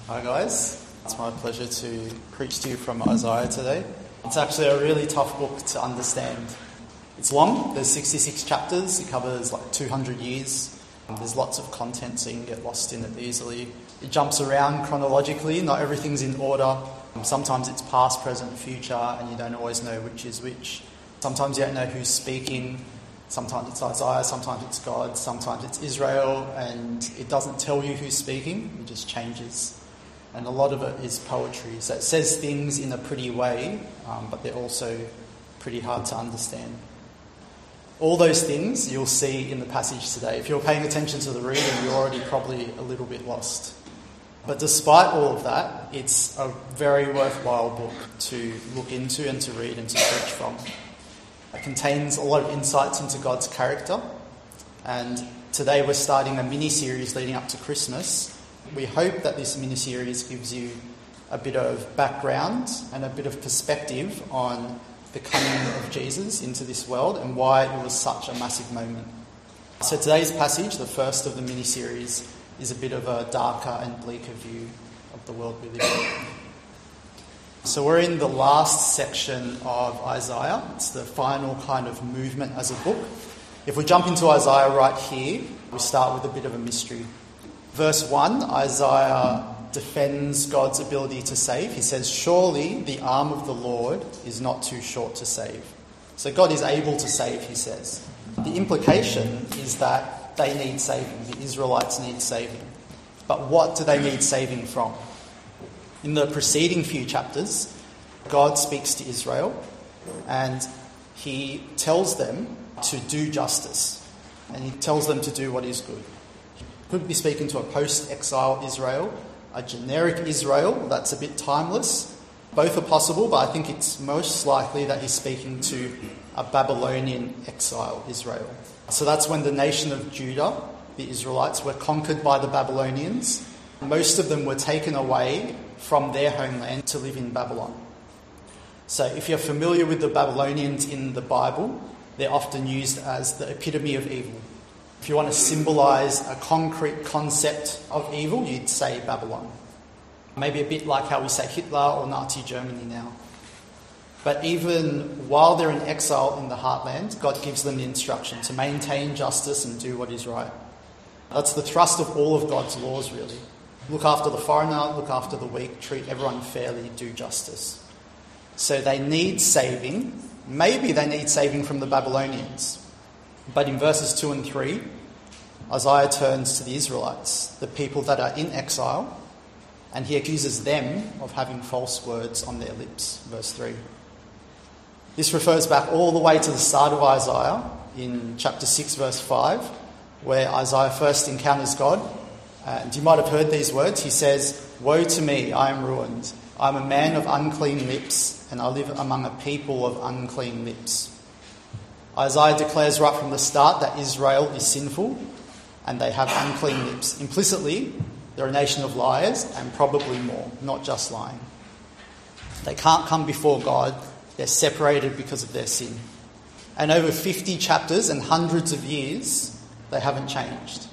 Hi guys, it's my pleasure to preach to you from Isaiah today. It's actually a really tough book to understand. It's long, there's 66 chapters, it covers like 200 years. There's lots of content so you can get lost in it easily. It jumps around chronologically, not everything's in order. Sometimes it's past, present, future, and you don't always know which is which. Sometimes you don't know who's speaking. Sometimes it's Isaiah, sometimes it's God, sometimes it's Israel, and it doesn't tell you who's speaking, it just changes. And a lot of it is poetry. So it says things in a pretty way, but they're also pretty hard to understand. All those things you'll see in the passage today. If you're paying attention to the reading, you're already probably a little bit lost. But despite all of that, it's a very worthwhile book to look into and to read and to preach from. It contains a lot of insights into God's character. And today we're starting a mini-series leading up to Christmas. We hope that this mini-series gives you a bit of background and a bit of perspective on the coming of Jesus into this world and why it was such a massive moment. So today's passage, the first of the mini-series, is a bit of a darker and bleaker view of the world we live in. So we're in the last section of Isaiah. It's the final kind of movement as a book. If we jump into Isaiah right here, we start with a bit of a mystery. Verse 1, Isaiah defends God's ability to save. He says, "Surely the arm of the Lord is not too short to save." So God is able to save, he says. The implication is that they need saving. The Israelites need saving. But what do they need saving from? In the preceding few chapters, God speaks to Israel and he tells them to do justice. And he tells them to do what is good. Could be speaking to a post-exile Israel, a generic Israel that's a bit timeless. Both are possible, but I think it's most likely that he's speaking to a Babylonian exile Israel. So that's when the nation of Judah, the Israelites, were conquered by the Babylonians. Most of them were taken away from their homeland to live in Babylon. So if you're familiar with the Babylonians in the Bible, they're often used as the epitome of evil. If you want to symbolise a concrete concept of evil, you'd say Babylon. Maybe a bit like how we say Hitler or Nazi Germany now. But even while they're in exile in the heartland, God gives them the instruction to maintain justice and do what is right. That's the thrust of all of God's laws, really. Look after the foreigner, look after the weak, treat everyone fairly, do justice. So they need saving. Maybe they need saving from the Babylonians. But in verses 2 and 3, Isaiah turns to the Israelites, the people that are in exile, and he accuses them of having false words on their lips. Verse 3. This refers back all the way to the start of Isaiah in chapter 6, verse 5, where Isaiah first encounters God. And you might have heard these words. He says, "Woe to me, I am ruined. I am a man of unclean lips, and I live among a people of unclean lips." Isaiah declares right from the start that Israel is sinful and they have unclean lips. Implicitly, they're a nation of liars and probably more, not just lying. They can't come before God. They're separated because of their sin. And over 50 chapters and hundreds of years, they haven't changed.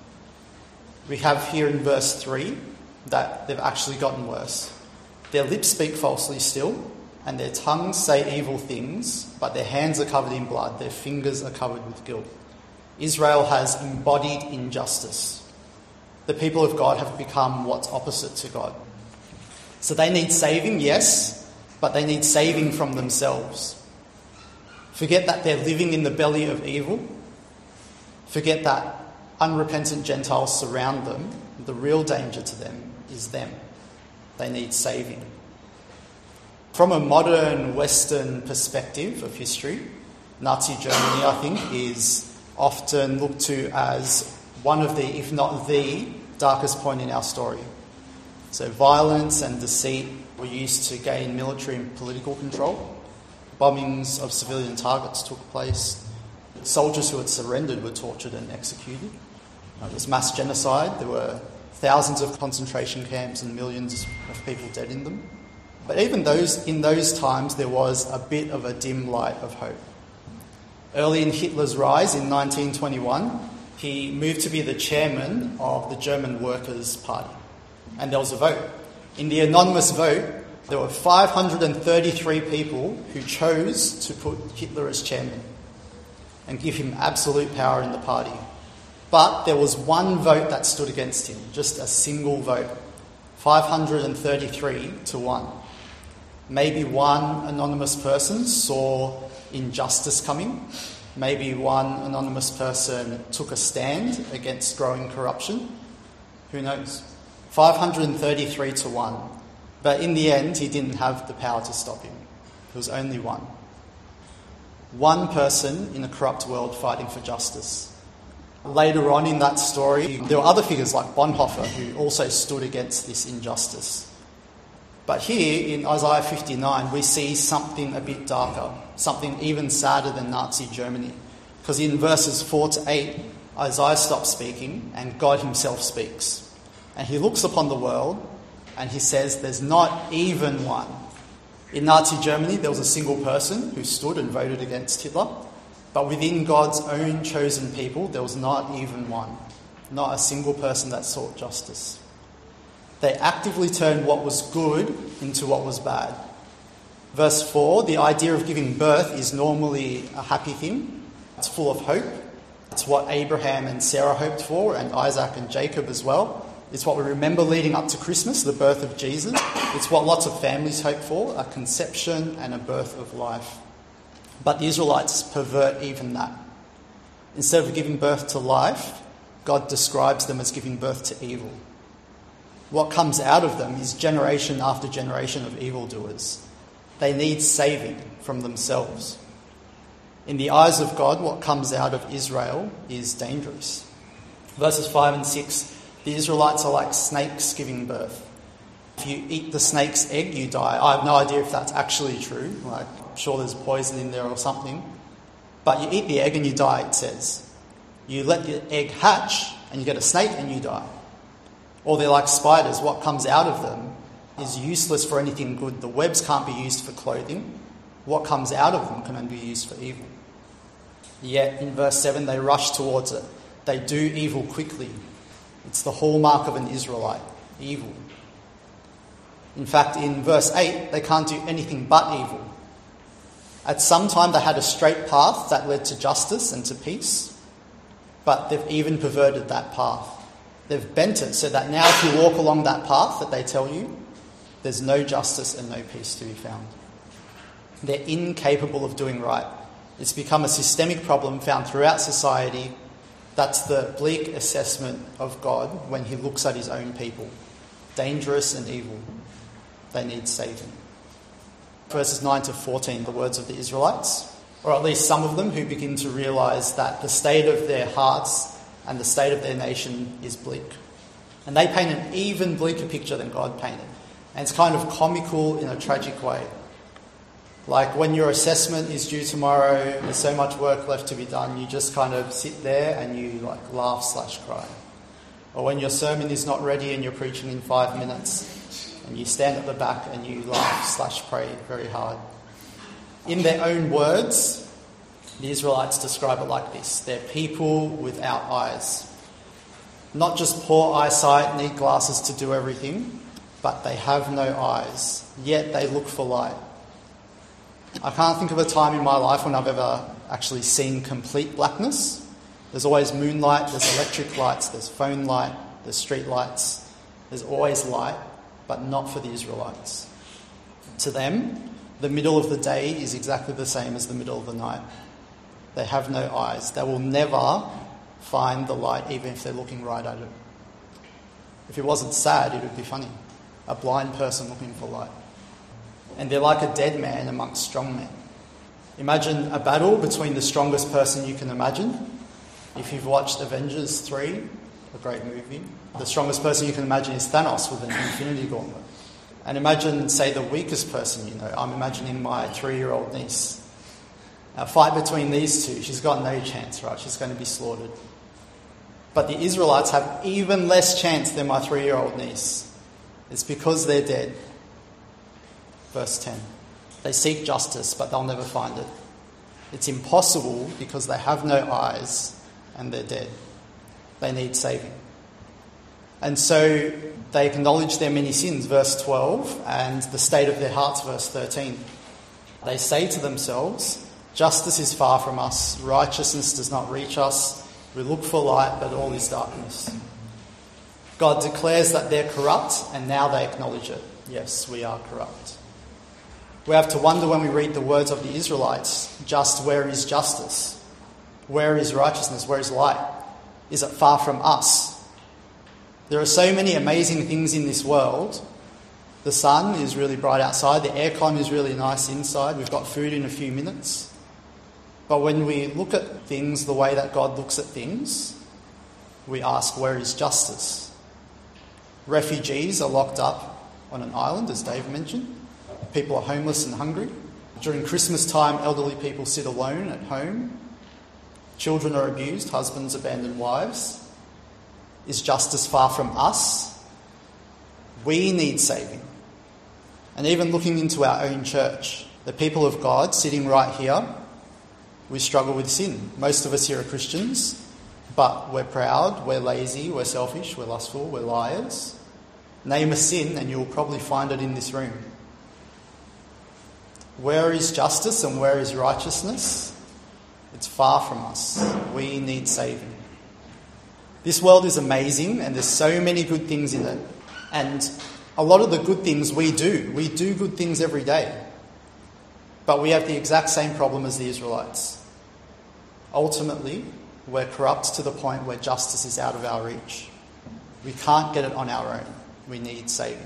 We have here in verse 3 that they've actually gotten worse. Their lips speak falsely still, and their tongues say evil things, but their hands are covered in blood, their fingers are covered with guilt. Israel has embodied injustice. The people of God have become what's opposite to God. So they need saving, yes, but they need saving from themselves. Forget that they're living in the belly of evil. Forget that unrepentant Gentiles surround them. The real danger to them is them. They need saving. From a modern Western perspective of history, Nazi Germany, I think, is often looked to as one of the, if not the, darkest point in our story. So violence and deceit were used to gain military and political control. Bombings of civilian targets took place. Soldiers who had surrendered were tortured and executed. It was mass genocide. There were thousands of concentration camps and millions of people dead in them. But even in those times, there was a bit of a dim light of hope. Early in Hitler's rise in 1921, he moved to be the chairman of the German Workers' Party. And there was a vote. In the anonymous vote, there were 533 people who chose to put Hitler as chairman and give him absolute power in the party. But there was one vote that stood against him, just a single vote. 533 to 1. Maybe one anonymous person saw injustice coming. Maybe one anonymous person took a stand against growing corruption. Who knows? 533 to 1. But in the end, he didn't have the power to stop him. There was only one. One person in a corrupt world fighting for justice. Later on in that story, there were other figures like Bonhoeffer who also stood against this injustice. But here in Isaiah 59, we see something a bit darker, something even sadder than Nazi Germany. Because in verses 4 to 8, Isaiah stops speaking and God himself speaks. And he looks upon the world and he says, there's not even one. In Nazi Germany, there was a single person who stood and voted against Hitler. But within God's own chosen people, there was not even one. Not a single person that sought justice. They actively turned what was good into what was bad. Verse 4, the idea of giving birth is normally a happy thing. It's full of hope. It's what Abraham and Sarah hoped for, and Isaac and Jacob as well. It's what we remember leading up to Christmas, the birth of Jesus. It's what lots of families hope for, a conception and a birth of life. But the Israelites pervert even that. Instead of giving birth to life, God describes them as giving birth to evil. What comes out of them is generation after generation of evildoers. They need saving from themselves. In the eyes of God, what comes out of Israel is dangerous. Verses 5 and 6, the Israelites are like snakes giving birth. If you eat the snake's egg, you die. I have no idea if that's actually true. I'm sure there's poison in there or something. But you eat the egg and you die, it says. You let the egg hatch and you get a snake and you die. Or they're like spiders. What comes out of them is useless for anything good. The webs can't be used for clothing. What comes out of them can only be used for evil. Yet in verse 7 they rush towards it. They do evil quickly. It's the hallmark of an Israelite, evil. In fact, in verse 8 they can't do anything but evil. At some time they had a straight path that led to justice and to peace, but they've even perverted that path. They've bent it so that now if you walk along that path that they tell you, there's no justice and no peace to be found. They're incapable of doing right. It's become a systemic problem found throughout society. That's the bleak assessment of God when he looks at his own people. Dangerous and evil. They need saving. Verses 9 to 14, the words of the Israelites, or at least some of them who begin to realise that the state of their hearts and the state of their nation is bleak. And they paint an even bleaker picture than God painted. And it's kind of comical in a tragic way. Like when your assessment is due tomorrow, there's so much work left to be done, you just kind of sit there and you laugh/cry. Or when your sermon is not ready and you're preaching in 5 minutes and you stand at the back and you laugh/pray very hard. In their own words, the Israelites describe it like this. They're people without eyes. Not just poor eyesight, need glasses to do everything, but they have no eyes, yet they look for light. I can't think of a time in my life when I've ever actually seen complete blackness. There's always moonlight, there's electric lights, there's phone light, there's street lights. There's always light, but not for the Israelites. To them, the middle of the day is exactly the same as the middle of the night. They have no eyes. They will never find the light, even if they're looking right at it. If it wasn't sad, it would be funny. A blind person looking for light. And they're like a dead man amongst strong men. Imagine a battle between the strongest person you can imagine. If you've watched Avengers 3, a great movie, the strongest person you can imagine is Thanos with an Infinity Gauntlet. And imagine, say, the weakest person you know. I'm imagining my 3-year-old niece. A fight between these two, she's got no chance, right? She's going to be slaughtered. But the Israelites have even less chance than my 3-year-old niece. It's because they're dead. Verse 10. They seek justice, but they'll never find it. It's impossible because they have no eyes and they're dead. They need saving. And so they acknowledge their many sins, verse 12, and the state of their hearts, verse 13. They say to themselves, justice is far from us, righteousness does not reach us, we look for light, but all is darkness. God declares that they're corrupt, and now they acknowledge it. Yes, we are corrupt. We have to wonder when we read the words of the Israelites, just where is justice? Where is righteousness? Where is light? Is it far from us? There are so many amazing things in this world. The sun is really bright outside. The aircon is really nice inside. We've got food in a few minutes. But when we look at things the way that God looks at things, we ask, where is justice? Refugees are locked up on an island, as Dave mentioned. People are homeless and hungry. During Christmas time, elderly people sit alone at home. Children are abused, husbands abandon wives. Is justice far from us? We need saving. And even looking into our own church, the people of God sitting right here, we struggle with sin. Most of us here are Christians, but we're proud, we're lazy, we're selfish, we're lustful, we're liars. Name a sin and you'll probably find it in this room. Where is justice and where is righteousness? It's far from us. We need saving. This world is amazing and there's so many good things in it. And a lot of the good things we do good things every day. But we have the exact same problem as the Israelites. Ultimately, we're corrupt to the point where justice is out of our reach. We can't get it on our own. We need saving.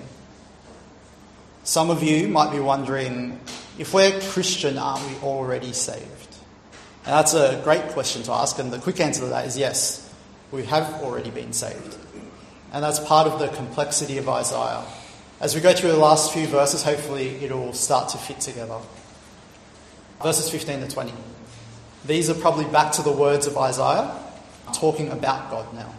Some of you might be wondering, if we're Christian, aren't we already saved? And that's a great question to ask, and the quick answer to that is yes, we have already been saved. And that's part of the complexity of Isaiah. As we go through the last few verses, hopefully it'll start to fit together. Verses 15 to 20. These are probably back to the words of Isaiah, talking about God now.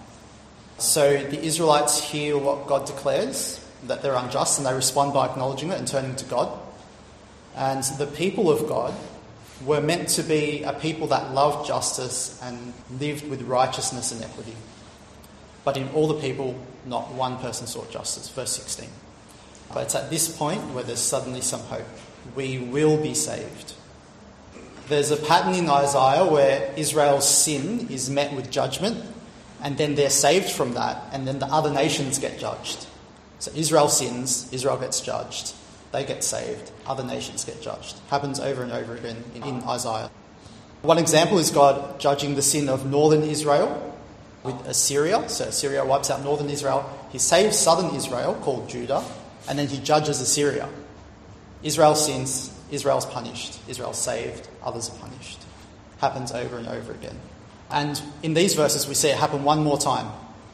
So the Israelites hear what God declares, that they're unjust, and they respond by acknowledging it and turning to God. And the people of God were meant to be a people that loved justice and lived with righteousness and equity. But in all the people, not one person sought justice. Verse 16. But it's at this point where there's suddenly some hope. We will be saved. There's a pattern in Isaiah where Israel's sin is met with judgment, and then they're saved from that, and then the other nations get judged. So Israel sins, Israel gets judged, they get saved, other nations get judged. Happens over and over again in Isaiah. One example is God judging the sin of northern Israel with Assyria. So Assyria wipes out northern Israel. He saves southern Israel, called Judah, and then he judges Assyria. Israel sins, Israel's punished, Israel's saved, others are punished. Happens over and over again. And in these verses we see it happen one more time.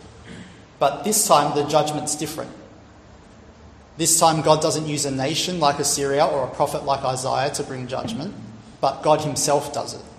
But this time the judgment's different. This time God doesn't use a nation like Assyria or a prophet like Isaiah to bring judgment, but God himself does it.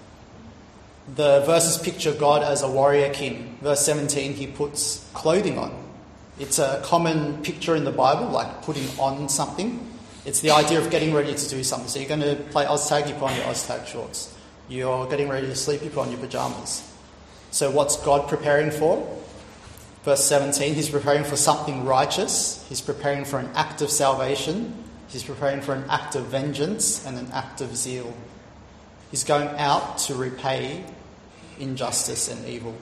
The verses picture God as a warrior king. Verse 17, he puts clothing on. It's a common picture in the Bible, like putting on something. It's the idea of getting ready to do something. So you're going to play Oztag, you put on your Oztag shorts. You're getting ready to sleep, you put on your pyjamas. So what's God preparing for? Verse 17, he's preparing for something righteous. He's preparing for an act of salvation. He's preparing for an act of vengeance and an act of zeal. He's going out to repay injustice and evil.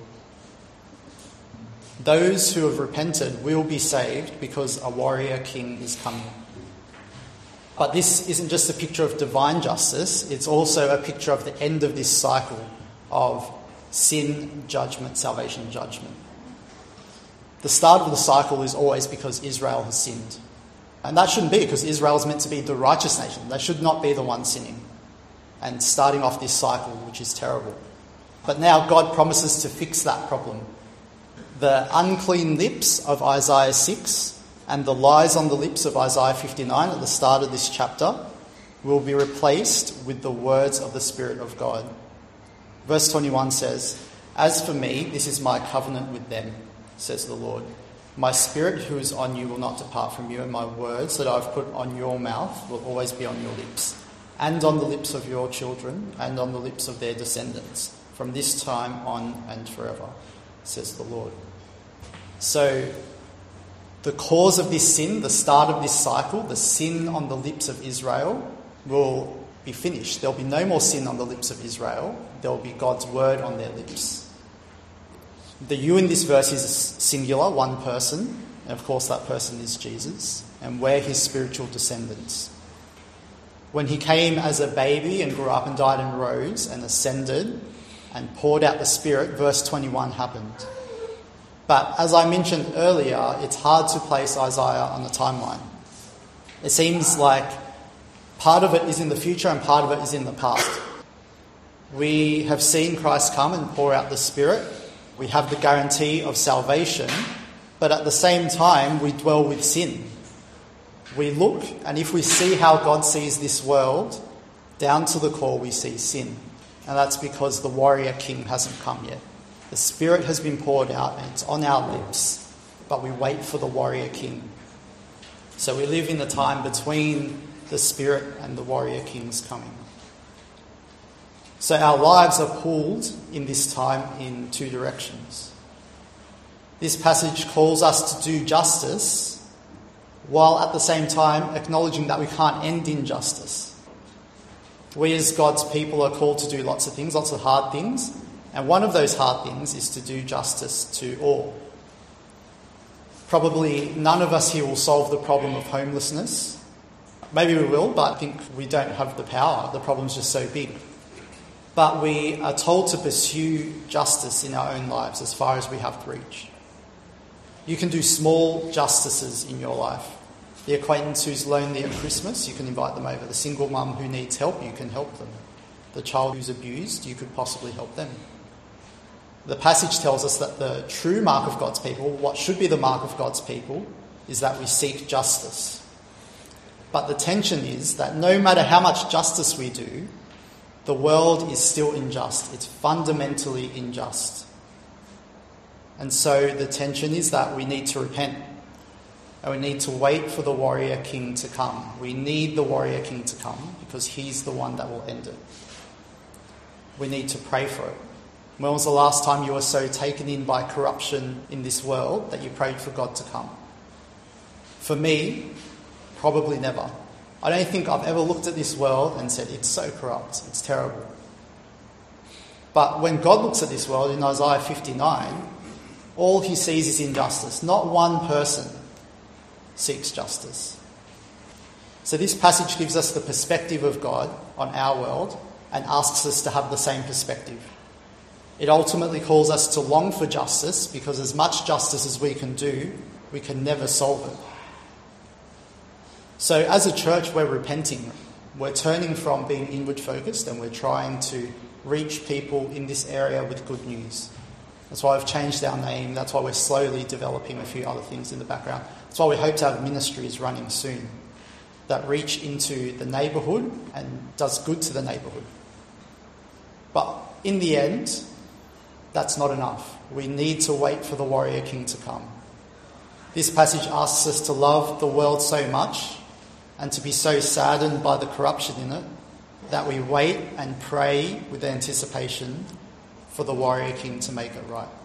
Those who have repented will be saved because a warrior king is coming. But this isn't just a picture of divine justice, it's also a picture of the end of this cycle of sin, judgment, salvation, judgment. The start of the cycle is always because Israel has sinned. And that shouldn't be, because Israel is meant to be the righteous nation. They should not be the one sinning and starting off this cycle, which is terrible. But now God promises to fix that problem. The unclean lips of Isaiah 6 and the lies on the lips of Isaiah 59 at the start of this chapter will be replaced with the words of the Spirit of God. Verse 21 says, "As for me, this is my covenant with them, says the Lord. My Spirit who is on you will not depart from you, and my words that I've put on your mouth will always be on your lips, and on the lips of your children, and on the lips of their descendants, from this time on and forever, says the Lord." So The cause of this sin, the start of this cycle, the sin on the lips of Israel, will be finished. There'll be no more sin on the lips of Israel. There will be God's word on their lips. The you in this verse is singular, one person, and of course that person is Jesus, and we're his spiritual descendants. When he came as a baby and grew up and died and rose and ascended and poured out the Spirit, verse 21 happened. But as I mentioned earlier, it's hard to place Isaiah on the timeline. It seems like part of it is in the future and part of it is in the past. We have seen Christ come and pour out the Spirit. We have the guarantee of salvation, but at the same time we dwell with sin. We look, and if we see how God sees this world, down to the core we see sin. And that's because the warrior king hasn't come yet. The Spirit has been poured out and it's on our lips, but we wait for the warrior king. So we live in the time between the Spirit and the warrior king's coming. So our lives are pulled in this time in two directions. This passage calls us to do justice, while at the same time acknowledging that we can't end in justice. We as God's people are called to do lots of things, lots of hard things, and one of those hard things is to do justice to all. Probably none of us here will solve the problem of homelessness. Maybe we will, but I think we don't have the power. The problem's just so big. But we are told to pursue justice in our own lives as far as we have to reach. You can do small justices in your life. The acquaintance who's lonely at Christmas, you can invite them over. The single mum who needs help, you can help them. The child who's abused, you could possibly help them. The passage tells us that the true mark of God's people, what should be the mark of God's people, is that we seek justice. But the tension is that no matter how much justice we do, the world is still unjust. It's fundamentally unjust. And so the tension is that we need to repent. And we need to wait for the warrior king to come. We need the warrior king to come because he's the one that will end it. We need to pray for it. When was the last time you were so taken in by corruption in this world that you prayed for God to come? For me, probably never. I don't think I've ever looked at this world and said, it's so corrupt, it's terrible. But when God looks at this world in Isaiah 59, all he sees is injustice. Not one person seeks justice. So this passage gives us the perspective of God on our world and asks us to have the same perspective. It ultimately calls us to long for justice because as much justice as we can do, we can never solve it. So as a church, we're repenting. We're turning from being inward focused and we're trying to reach people in this area with good news. That's why we've changed our name. That's why we're slowly developing a few other things in the background. That's why we hope to have ministries running soon that reach into the neighbourhood and does good to the neighbourhood. But in the end, that's not enough. We need to wait for the warrior king to come. This passage asks us to love the world so much and to be so saddened by the corruption in it that we wait and pray with anticipation for the warrior king to make it right.